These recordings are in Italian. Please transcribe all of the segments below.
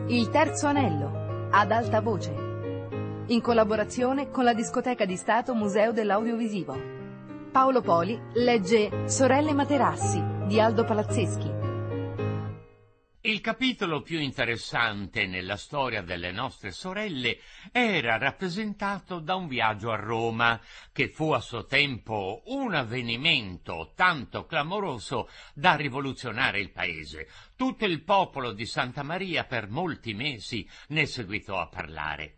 Il terzo anello, ad alta voce, in collaborazione con la Discoteca di Stato Museo dell'Audiovisivo. Paolo Poli legge Sorelle Materassi di Aldo Palazzeschi. Il capitolo più interessante nella storia delle nostre sorelle era rappresentato da un viaggio a Roma, che fu a suo tempo un avvenimento tanto clamoroso da rivoluzionare il paese. Tutto il popolo di Santa Maria per molti mesi ne seguitò a parlare.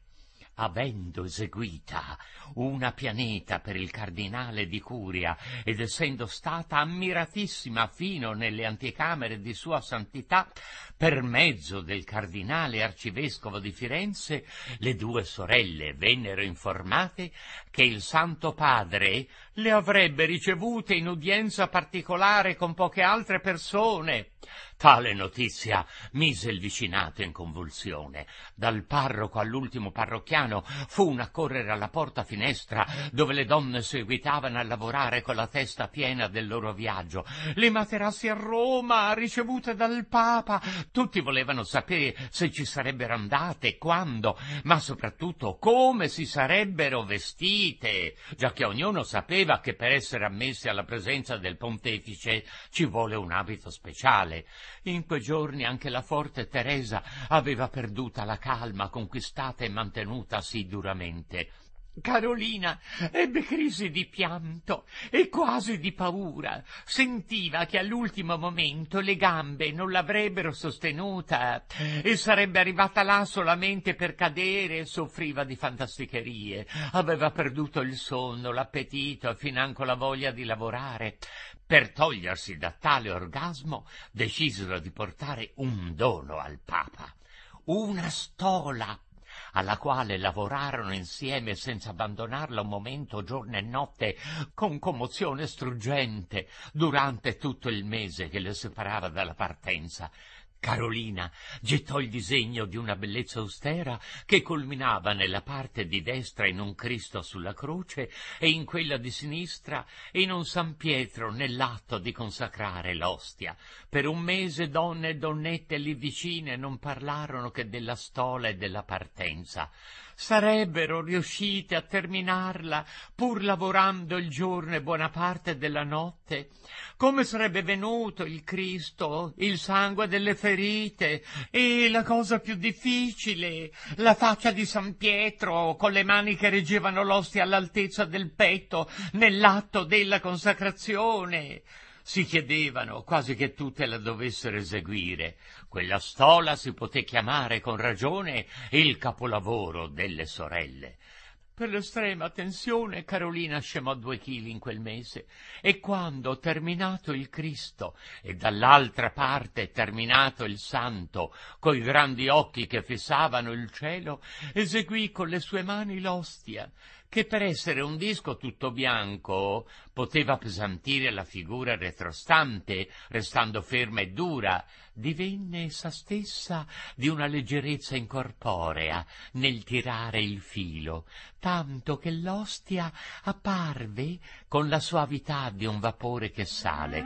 Avendo eseguita una pianeta per il cardinale di Curia ed essendo stata ammiratissima fino nelle anticamere di Sua Santità, per mezzo del cardinale arcivescovo di Firenze, le due sorelle vennero informate che il Santo Padre le avrebbe ricevute in udienza particolare con poche altre persone. Tale notizia mise il vicinato in convulsione. Dal parroco all'ultimo parrocchiano fu un accorrere alla porta finestra dove le donne seguitavano a lavorare con la testa piena del loro viaggio. Le Materassi a Roma, ricevute dal Papa. Tutti volevano sapere se ci sarebbero andate, quando, ma soprattutto come si sarebbero vestite, giacché ognuno sapeva che per essere ammessi alla presenza del pontefice ci vuole un abito speciale. In quei giorni anche la forte Teresa aveva perduta la calma conquistata e mantenuta sì duramente. Carolina ebbe crisi di pianto e quasi di paura. Sentiva che all'ultimo momento le gambe non l'avrebbero sostenuta e sarebbe arrivata là solamente per cadere e soffriva di fantasticherie. Aveva perduto il sonno, l'appetito e financo la voglia di lavorare. Per togliersi da tale orgasmo decisero di portare un dono al Papa, una stola, alla quale lavorarono insieme senza abbandonarla un momento, giorno e notte, con commozione struggente, durante tutto il mese che le separava dalla partenza. Carolina gettò il disegno di una bellezza austera che culminava nella parte di destra in un Cristo sulla croce e in quella di sinistra in un San Pietro nell'atto di consacrare l'ostia. Per un mese donne e donnette lì vicine non parlarono che della stola e della partenza. Sarebbero riuscite a terminarla pur lavorando il giorno e buona parte della notte? Come sarebbe venuto il Cristo, il sangue delle ferite e la cosa più difficile, la faccia di San Pietro con le mani che reggevano l'ostia all'altezza del petto nell'atto della consacrazione? Si chiedevano quasi che tutte la dovessero eseguire. Quella stola si poté chiamare con ragione il capolavoro delle sorelle. Per l'estrema tensione Carolina scemò 2 chili in quel mese e quando, terminato il Cristo e dall'altra parte terminato il Santo, coi grandi occhi che fissavano il cielo, eseguì con le sue mani l'ostia, che per essere un disco tutto bianco poteva appesantire la figura retrostante, restando ferma e dura, divenne essa stessa di una leggerezza incorporea nel tirare il filo, tanto che l'ostia apparve con la soavità di un vapore che sale.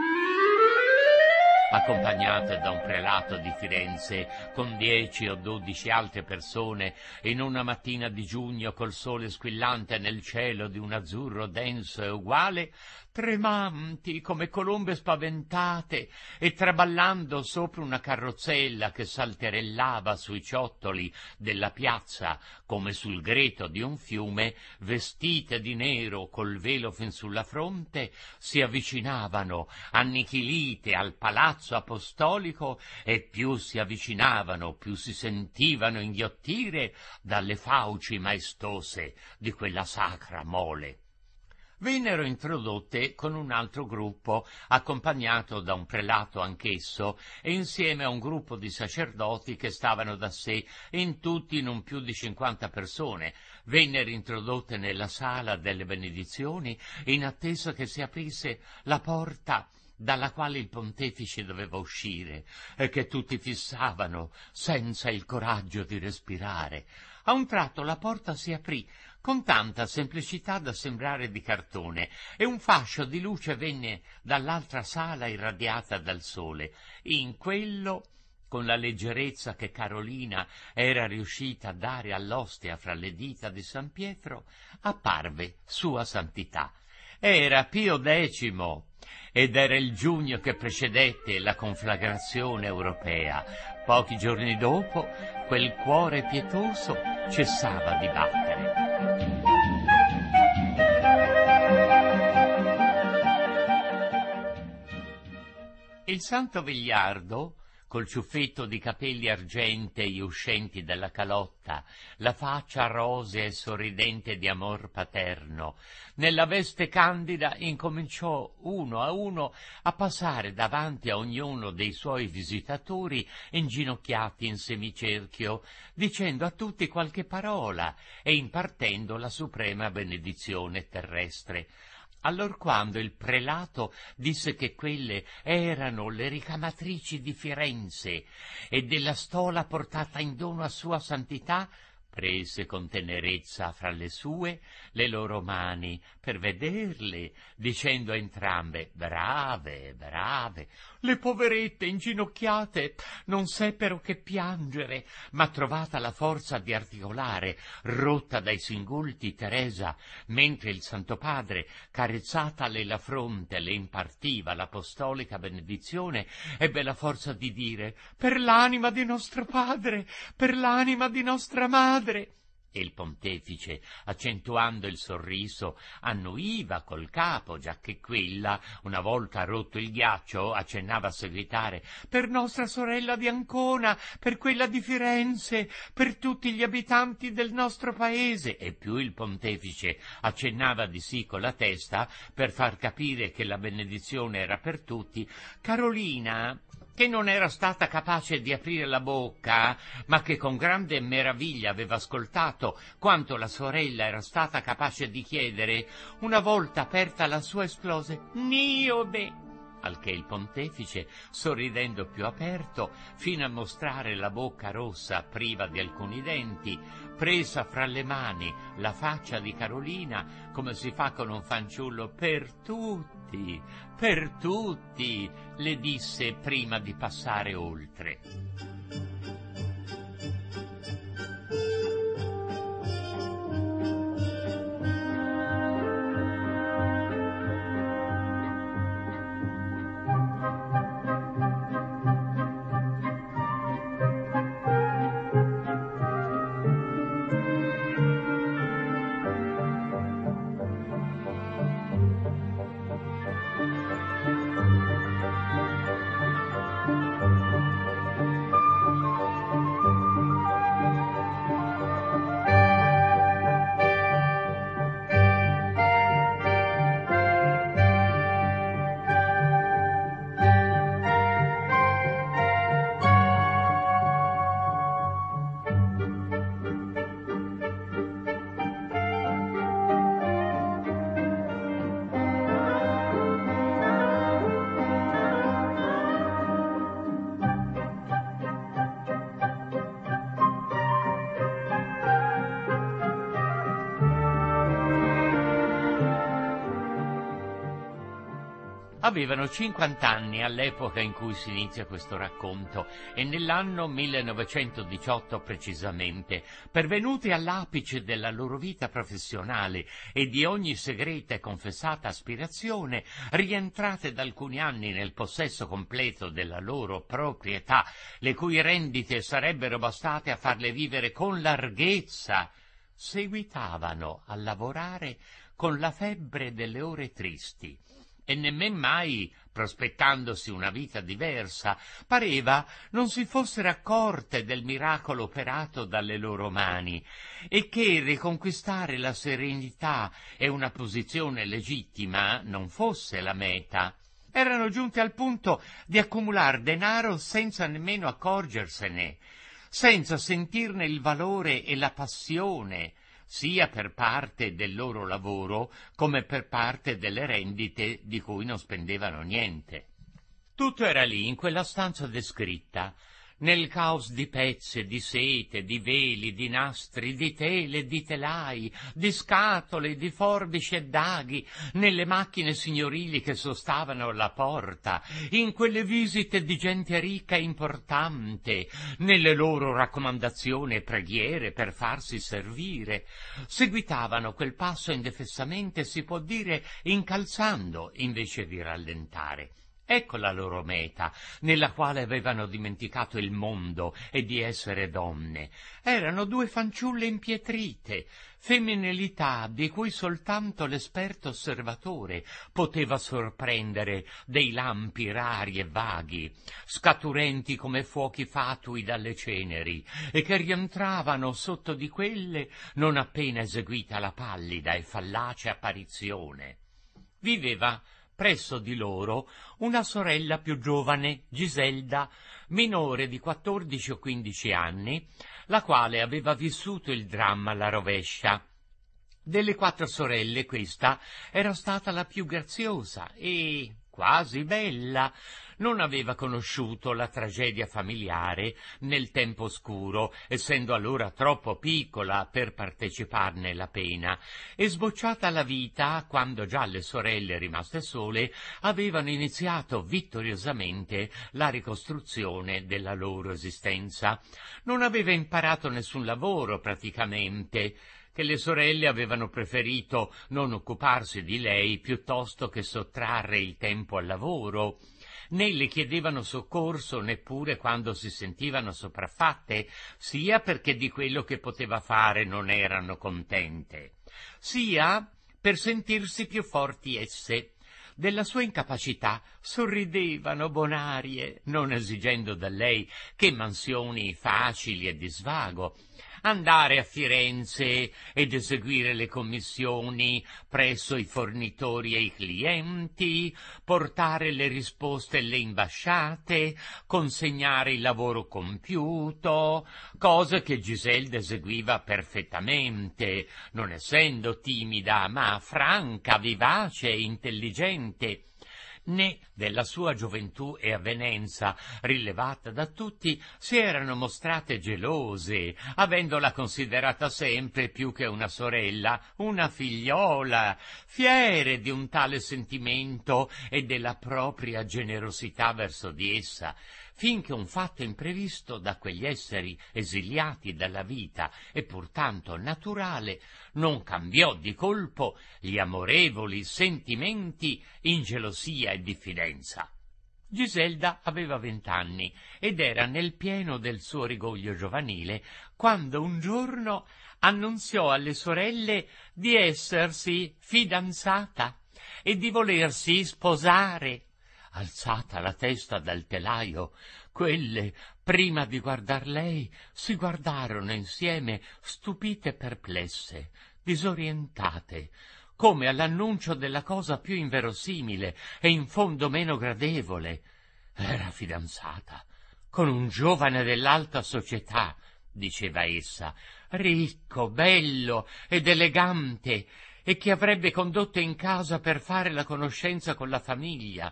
Accompagnate da un prelato di Firenze con 10 o 12 altre persone in una mattina di giugno col sole squillante nel cielo di un azzurro denso e uguale, tremanti come colombe spaventate e traballando sopra una carrozzella che salterellava sui ciottoli della piazza come sul greto di un fiume, vestite di nero col velo fin sulla fronte, si avvicinavano annichilite al palazzo apostolico e più si avvicinavano, più si sentivano inghiottire dalle fauci maestose di quella sacra mole. Vennero introdotte con un altro gruppo, accompagnato da un prelato anch'esso, e insieme a un gruppo di sacerdoti che stavano da sé, in tutti non più di 50 persone. Vennero introdotte nella sala delle benedizioni, in attesa che si aprisse la porta dalla quale il pontefice doveva uscire, e che tutti fissavano, senza il coraggio di respirare. A un tratto la porta si aprì, con tanta semplicità da sembrare di cartone, e un fascio di luce venne dall'altra sala irradiata dal sole. In quello con la leggerezza che Carolina era riuscita a dare all'ostia fra le dita di San Pietro, apparve Sua Santità. Era Pio X ed era il giugno che precedette la conflagrazione europea. Pochi giorni dopo, quel cuore pietoso cessava di battere. Il santo vegliardo, col ciuffetto di capelli argentei uscenti dalla calotta, la faccia rosea e sorridente di amor paterno, nella veste candida incominciò uno a uno a passare davanti a ognuno dei suoi visitatori inginocchiati in semicerchio, dicendo a tutti qualche parola e impartendo la suprema benedizione terrestre. Allorquando il prelato disse che quelle erano le ricamatrici di Firenze e della stola portata in dono a Sua Santità, prese con tenerezza fra le sue le loro mani per vederle, dicendo a entrambe: brave, brave. Le poverette inginocchiate non seppero che piangere, ma trovata la forza di articolare, rotta dai singulti, Teresa, mentre il Santo Padre, carezzatale la fronte, le impartiva l'apostolica benedizione, ebbe la forza di dire: per l'anima di nostro padre, per l'anima di nostra madre. E il pontefice, accentuando il sorriso, annuiva col capo, giacché quella, una volta rotto il ghiaccio, accennava a seguitare: per nostra sorella di Ancona, per quella di Firenze, per tutti gli abitanti del nostro paese. E più il pontefice accennava di sì con la testa, per far capire che la benedizione era per tutti, Carolina, che non era stata capace di aprire la bocca, ma che con grande meraviglia aveva ascoltato quanto la sorella era stata capace di chiedere, una volta aperta la sua esplose: Niobe! Al che il pontefice, sorridendo più aperto, fino a mostrare la bocca rossa priva di alcuni denti, presa fra le mani la faccia di Carolina, come si fa con un fanciullo: per tutti, le disse prima di passare oltre. Avevano 50 anni all'epoca in cui si inizia questo racconto e nell'anno 1918 precisamente, pervenuti all'apice della loro vita professionale e di ogni segreta e confessata aspirazione, rientrate da alcuni anni nel possesso completo della loro proprietà, le cui rendite sarebbero bastate a farle vivere con larghezza, seguitavano a lavorare con la febbre delle ore tristi. E nemmen mai, prospettandosi una vita diversa, pareva non si fossero accorte del miracolo operato dalle loro mani, e che riconquistare la serenità e una posizione legittima non fosse la meta. Erano giunte al punto di accumular denaro senza nemmeno accorgersene, senza sentirne il valore e la passione, sia per parte del loro lavoro come per parte delle rendite di cui non spendevano niente. Tutto era lì, in quella stanza descritta. nel caos di pezze, di sete, di veli, di nastri, di tele, di telai, di scatole, di forbici e d'aghi, nelle macchine signorili che sostavano alla porta, in quelle visite di gente ricca e importante, nelle loro raccomandazioni e preghiere per farsi servire, seguitavano quel passo indefessamente, si può dire, incalzando invece di rallentare. Ecco la loro meta, nella quale avevano dimenticato il mondo e di essere donne. Erano due fanciulle impietrite, femminilità di cui soltanto l'esperto osservatore poteva sorprendere dei lampi rari e vaghi, scaturenti come fuochi fatui dalle ceneri, e che rientravano sotto di quelle non appena eseguita la pallida e fallace apparizione. Viveva presso di loro una sorella più giovane, Giselda, minore di 14 o 15 anni, la quale aveva vissuto il dramma alla rovescia. Delle 4 sorelle questa era stata la più graziosa e quasi bella. Non aveva conosciuto la tragedia familiare nel tempo oscuro, essendo allora troppo piccola per parteciparne la pena, e sbocciata la vita quando già le sorelle rimaste sole avevano iniziato vittoriosamente la ricostruzione della loro esistenza. Non aveva imparato nessun lavoro praticamente, che le sorelle avevano preferito non occuparsi di lei piuttosto che sottrarre il tempo al lavoro. Né le chiedevano soccorso neppure quando si sentivano sopraffatte, sia perché di quello che poteva fare non erano contente, sia per sentirsi più forti esse. Della sua incapacità sorridevano bonarie, non esigendo da lei che mansioni facili e di svago. Andare a Firenze ed eseguire le commissioni presso i fornitori e i clienti, portare le risposte alle imbasciate, consegnare il lavoro compiuto, cose che Giselda eseguiva perfettamente, non essendo timida, ma franca, vivace e intelligente. Né della sua gioventù e avvenenza, rilevata da tutti, si erano mostrate gelose, avendola considerata sempre più che una sorella, una figliola, fiere di un tale sentimento e della propria generosità verso di essa, finché un fatto imprevisto da quegli esseri esiliati dalla vita e pur tanto naturale non cambiò di colpo gli amorevoli sentimenti in gelosia e diffidenza. Giselda aveva 20 anni ed era nel pieno del suo rigoglio giovanile quando un giorno annunziò alle sorelle di essersi fidanzata e di volersi sposare. Alzata la testa dal telaio, quelle, prima di guardar lei, si guardarono insieme, stupite e perplesse, disorientate, come all'annuncio della cosa più inverosimile e in fondo meno gradevole. Era fidanzata con un giovane dell'alta società, diceva essa, ricco, bello ed elegante, e che avrebbe condotto in casa per fare la conoscenza con la famiglia.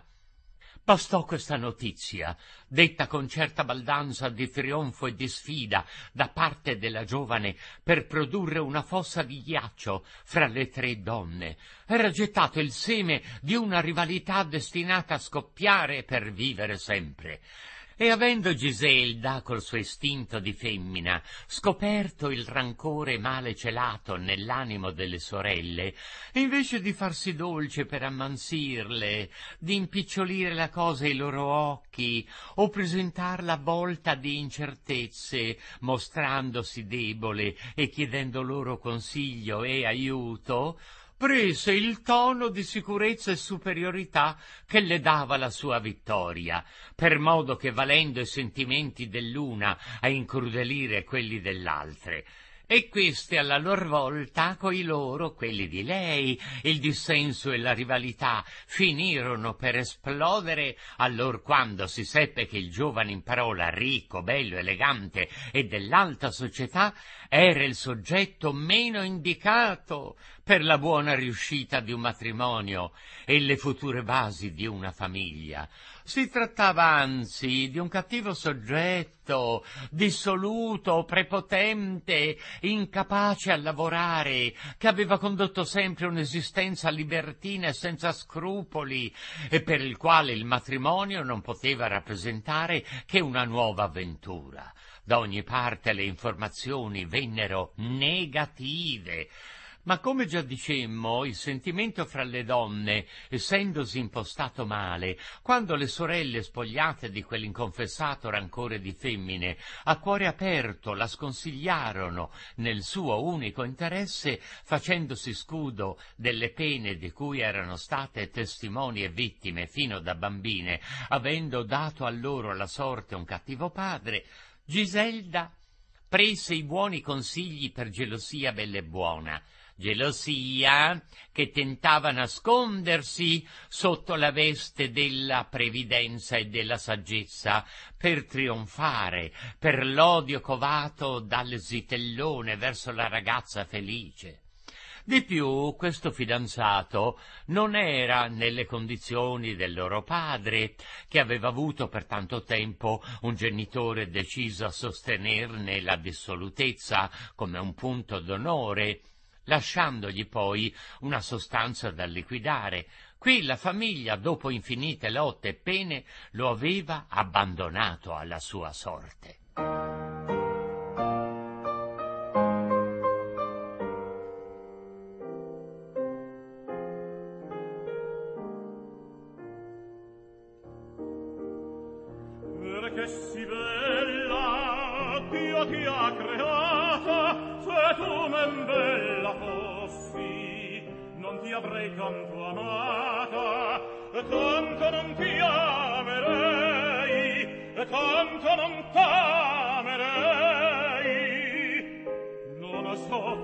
Bastò questa notizia, detta con certa baldanza di trionfo e di sfida da parte della giovane, per produrre una fossa di ghiaccio fra le 3 donne. Era gettato il seme di una rivalità destinata a scoppiare per vivere sempre. E avendo Giselda, col suo istinto di femmina, scoperto il rancore male celato nell'animo delle sorelle, invece di farsi dolce per ammansirle, di impicciolire la cosa ai loro occhi, o presentarla avvolta di incertezze, mostrandosi debole e chiedendo loro consiglio e aiuto, prese il tono di sicurezza e superiorità che le dava la sua vittoria, per modo che, valendo i sentimenti dell'una a incrudelire quelli dell'altre, e queste alla lor volta, coi loro, quelli di lei, il dissenso e la rivalità finirono per esplodere allorquando si seppe che il giovane in parola, ricco, bello, elegante e dell'alta società, era il soggetto meno indicato per la buona riuscita di un matrimonio e le future basi di una famiglia. Si trattava anzi di un cattivo soggetto, dissoluto, prepotente, incapace a lavorare, che aveva condotto sempre un'esistenza libertina e senza scrupoli, e per il quale il matrimonio non poteva rappresentare che una nuova avventura. Da ogni parte le informazioni vennero negative. Ma come già dicemmo, il sentimento fra le donne, essendosi impostato male, quando le sorelle, spogliate di quell'inconfessato rancore di femmine, a cuore aperto la sconsigliarono nel suo unico interesse, facendosi scudo delle pene di cui erano state testimoni e vittime fino da bambine, avendo dato a loro la sorte un cattivo padre, Giselda prese i buoni consigli per gelosia bella e buona, gelosia che tentava nascondersi sotto la veste della previdenza e della saggezza per trionfare, per l'odio covato dal zitellone verso la ragazza felice. Di più, questo fidanzato non era nelle condizioni del loro padre, che aveva avuto per tanto tempo un genitore deciso a sostenerne la dissolutezza come un punto d'onore, lasciandogli poi una sostanza da liquidare. Qui la famiglia, dopo infinite lotte e pene, lo aveva abbandonato alla sua sorte. Perché si bella Dio ti ha creata, se tu men bella fossi non ti avrei tanto amata, tanto non ti amerei, tanto non t'amerei, non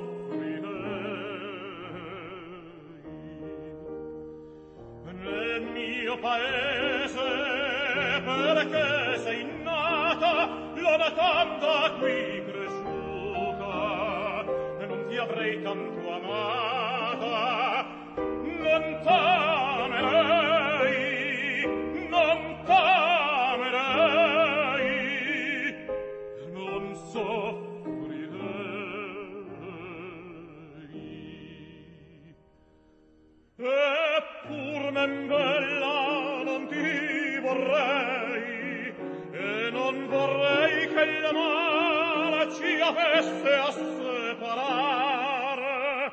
soffrirei. Nel mio paese perché sei nata, lontana qui cresciuta, e non ti avrei tanto amata, non t'amerei, non t'amerei, non soffrirei. Eppur men bella non ti vorrei, e non vorrei che la mala ci avesse a separare.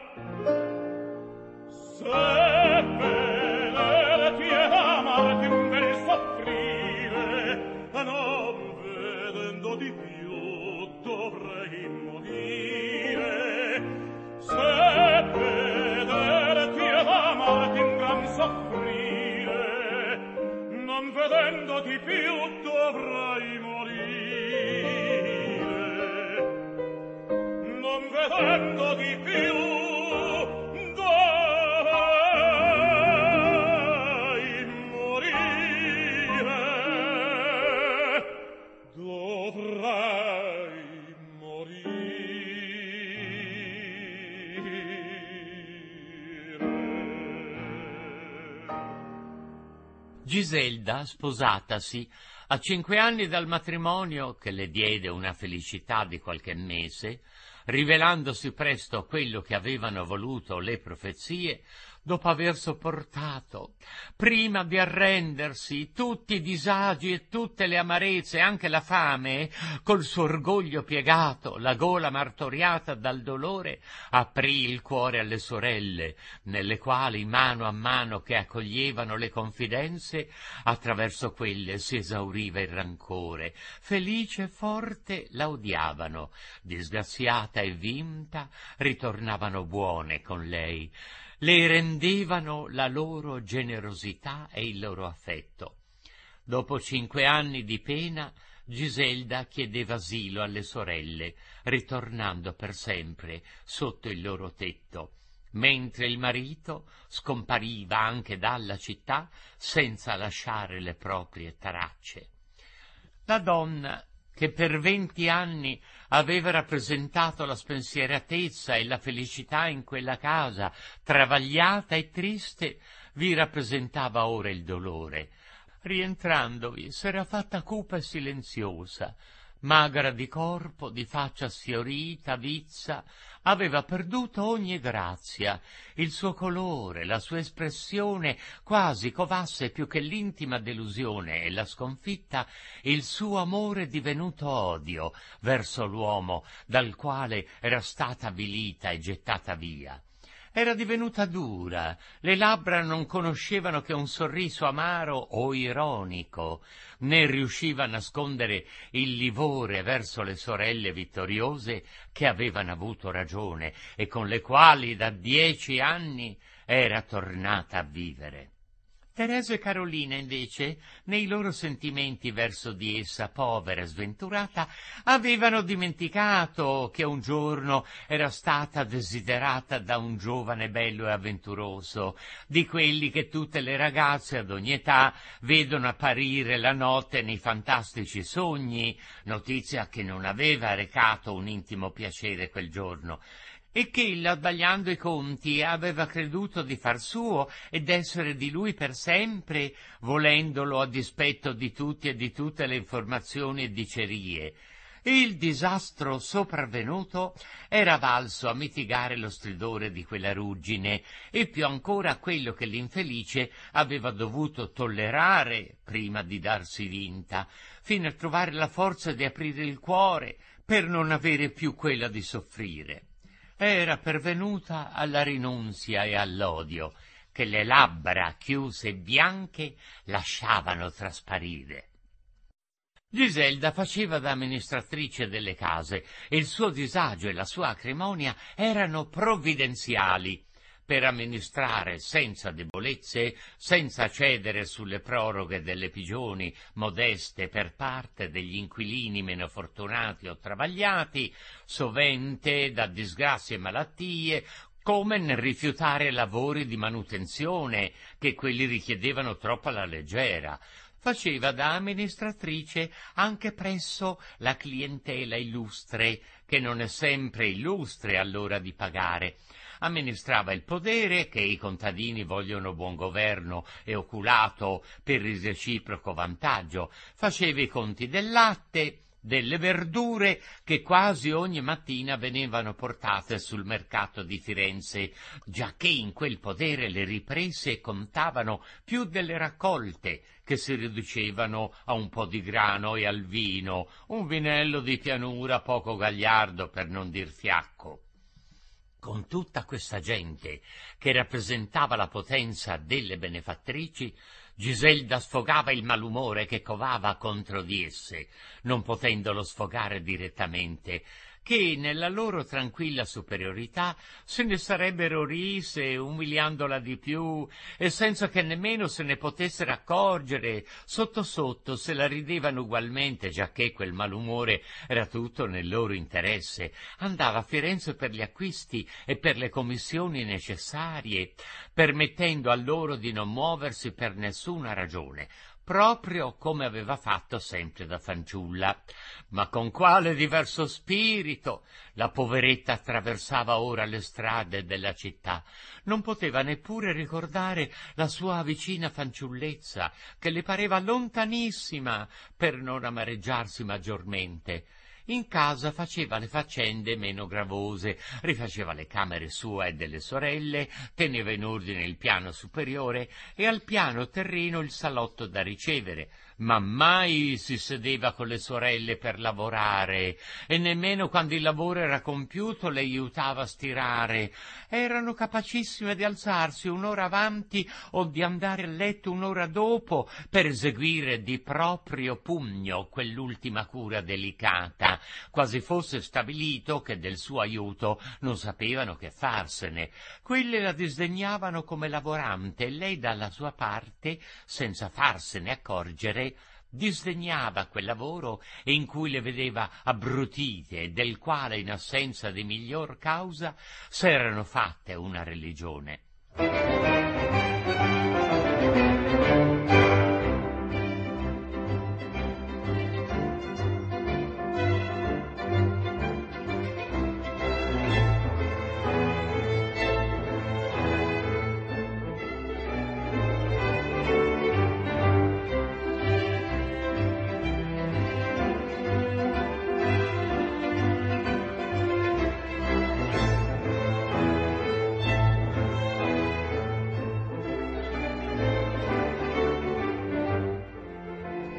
Se vederti ed amarti un bel soffrire, non vedendo di più dovrei morire. Se vederti ed amarti un gran soffrire, non vedendo di più dovrai morire, non vedendo di più dovrai morire, dovrai morire. Giselda, sposatasi, a 5 anni dal matrimonio, che le diede una felicità di qualche mese, rivelandosi presto quello che avevano voluto le profezie, dopo aver sopportato, prima di arrendersi, tutti i disagi e tutte le amarezze, anche la fame, col suo orgoglio piegato, la gola martoriata dal dolore, aprì il cuore alle sorelle, nelle quali mano a mano che accoglievano le confidenze, attraverso quelle si esauriva il rancore. Felice e forte la odiavano, disgraziata e vinta ritornavano buone con lei. Le rendevano la loro generosità e il loro affetto. Dopo 5 anni di pena, Giselda chiedeva asilo alle sorelle, ritornando per sempre sotto il loro tetto, mentre il marito scompariva anche dalla città senza lasciare le proprie tracce. La donna che per 20 anni aveva rappresentato la spensieratezza e la felicità in quella casa, travagliata e triste, vi rappresentava ora il dolore. Rientrandovi s'era fatta cupa e silenziosa, magra di corpo, di faccia sfiorita, vizza, aveva perduto ogni grazia, il suo colore, la sua espressione quasi covasse più che l'intima delusione e la sconfitta il suo amore divenuto odio verso l'uomo dal quale era stata avvilita e gettata via. Era divenuta dura, le labbra non conoscevano che un sorriso amaro o ironico, né riusciva a nascondere il livore verso le sorelle vittoriose che avevano avuto ragione e con le quali da 10 anni era tornata a vivere. Teresa e Carolina, invece, nei loro sentimenti verso di essa, povera e sventurata, avevano dimenticato che un giorno era stata desiderata da un giovane bello e avventuroso, di quelli che tutte le ragazze ad ogni età vedono apparire la notte nei fantastici sogni, notizia che non aveva recato un intimo piacere quel giorno, e che ella, sbagliando i conti, aveva creduto di far suo ed essere di lui per sempre, volendolo a dispetto di tutti e di tutte le informazioni e dicerie. Il disastro sopravvenuto era valso a mitigare lo stridore di quella ruggine e più ancora quello che l'infelice aveva dovuto tollerare prima di darsi vinta, fino a trovare la forza di aprire il cuore per non avere più quella di soffrire. Era pervenuta alla rinunzia e all'odio che le labbra chiuse e bianche lasciavano trasparire. Giselda faceva da amministratrice delle case e il suo disagio e la sua acrimonia erano provvidenziali per amministrare senza debolezze, senza cedere sulle proroghe delle pigioni modeste per parte degli inquilini meno fortunati o travagliati, sovente da disgrazie e malattie, come nel rifiutare lavori di manutenzione che quelli richiedevano troppo alla leggera. Faceva da amministratrice anche presso la clientela illustre, che non è sempre illustre all'ora di pagare. Amministrava il podere che i contadini vogliono buon governo e oculato per il reciproco vantaggio, faceva i conti del latte, delle verdure che quasi ogni mattina venivano portate sul mercato di Firenze, giacché in quel podere le riprese contavano più delle raccolte, che si riducevano a un po' di grano e al vino, un vinello di pianura poco gagliardo per non dir fiacco. Con tutta questa gente che rappresentava la potenza delle benefattrici, Giselda sfogava il malumore che covava contro di esse, non potendolo sfogare direttamente, che nella loro tranquilla superiorità se ne sarebbero rise, umiliandola di più, e senza che nemmeno se ne potessero accorgere, sotto sotto se la ridevano ugualmente, giacché quel malumore era tutto nel loro interesse. Andava a Firenze per gli acquisti e per le commissioni necessarie, permettendo a loro di non muoversi per nessuna ragione, proprio come aveva fatto sempre da fanciulla. Ma con quale diverso spirito la poveretta attraversava ora le strade della città. Non poteva neppure ricordare la sua vicina fanciullezza, che le pareva lontanissima, per non amareggiarsi maggiormente. In casa faceva le faccende meno gravose, rifaceva le camere sue e delle sorelle, teneva in ordine il piano superiore e al piano terreno il salotto da ricevere, ma mai si sedeva con le sorelle per lavorare e nemmeno quando il lavoro era compiuto le aiutava a stirare. Erano capacissime di alzarsi un'ora avanti o di andare a letto un'ora dopo per eseguire di proprio pugno quell'ultima cura delicata, quasi fosse stabilito che del suo aiuto non sapevano che farsene. Quelle la disdegnavano come lavorante e lei dalla sua parte, senza farsene accorgere, disdegnava quel lavoro in cui le vedeva abbrutite e del quale, in assenza di miglior causa, s'erano fatte una religione.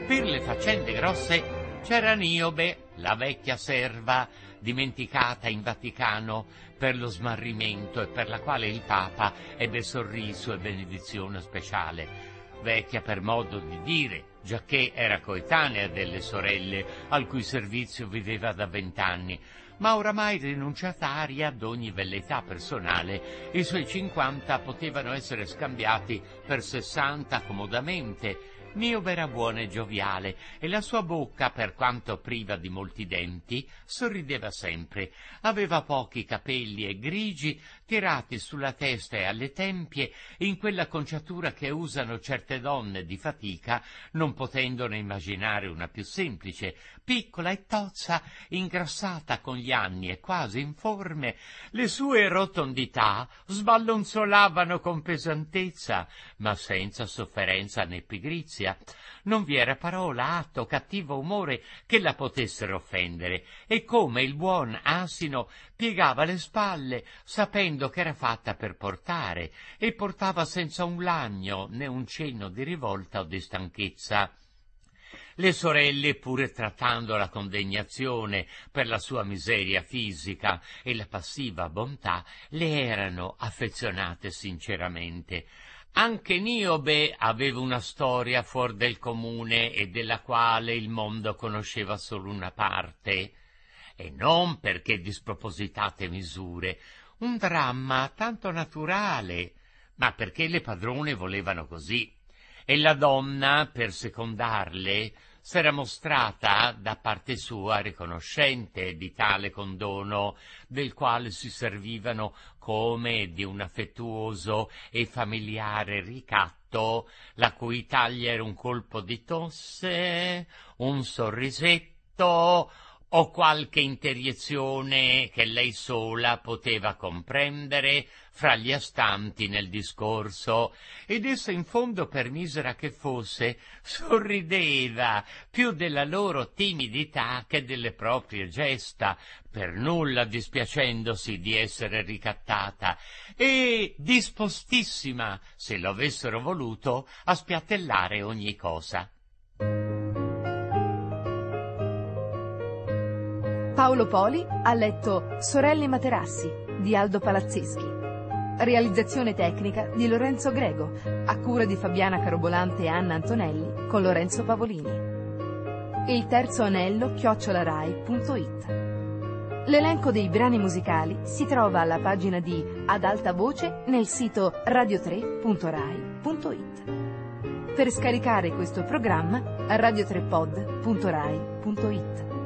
Per le faccende grosse c'era Niobe, la vecchia serva, dimenticata in Vaticano per lo smarrimento e per la quale il Papa ebbe sorriso e benedizione speciale. Vecchia per modo di dire, giacché era coetanea delle sorelle, al cui servizio viveva da 20 anni, ma oramai rinunciataria ad ogni velleità personale, i suoi 50 potevano essere scambiati per 60 comodamente. Niobe era buona e gioviale, e la sua bocca, per quanto priva di molti denti, sorrideva sempre. Aveva pochi capelli e grigi, tirati sulla testa e alle tempie, in quella conciatura che usano certe donne di fatica, non potendone immaginare una più semplice. Piccola e tozza, ingrassata con gli anni e quasi informe, le sue rotondità sballonzolavano con pesantezza, ma senza sofferenza né pigrizia. Non vi era parola, atto, cattivo umore che la potessero offendere, e come il buon asino piegava le spalle, sapendo che era fatta per portare, e portava senza un lagno né un cenno di rivolta o di stanchezza. Le sorelle, pure trattandola con degnazione per la sua miseria fisica e la passiva bontà, le erano affezionate sinceramente. Anche Niobe aveva una storia fuor del comune e della quale il mondo conosceva solo una parte, e non perché di spropositate misure, un dramma tanto naturale, ma perché le padrone volevano così, e la donna, per secondarle, s'era mostrata da parte sua riconoscente di tale condono, del quale si servivano come di un affettuoso e familiare ricatto, la cui taglia era un colpo di tosse, un sorrisetto o qualche interiezione che lei sola poteva comprendere fra gli astanti nel discorso, ed essa in fondo, per misera che fosse, sorrideva più della loro timidità che delle proprie gesta, per nulla dispiacendosi di essere ricattata, e dispostissima, se lo avessero voluto, a spiattellare ogni cosa. Paolo Poli ha letto Sorelle Materassi di Aldo Palazzeschi. Realizzazione tecnica di Lorenzo Grego, a cura di Fabiana Carobolante e Anna Antonelli, con Lorenzo Pavolini. Il terzo anello @rai.it. L'elenco dei brani musicali si trova alla pagina di Ad alta voce nel sito radio3.rai.it. Per scaricare questo programma, radio3pod.rai.it.